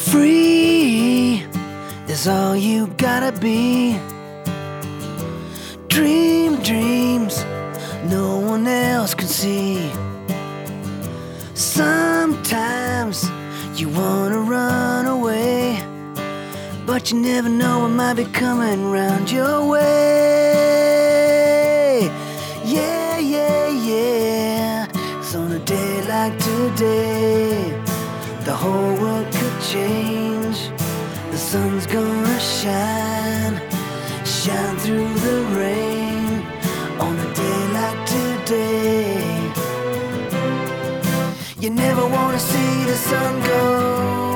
Free is all you gotta be. Dream dreams no one else can see. Sometimes you wanna run away, but you never know what might be coming round your way. Yeah, yeah, yeah. 'Cause on a day like today, the whole world could change. The sun's gonna shine, shine through the rain. On a day like today, you never wanna see the sun go.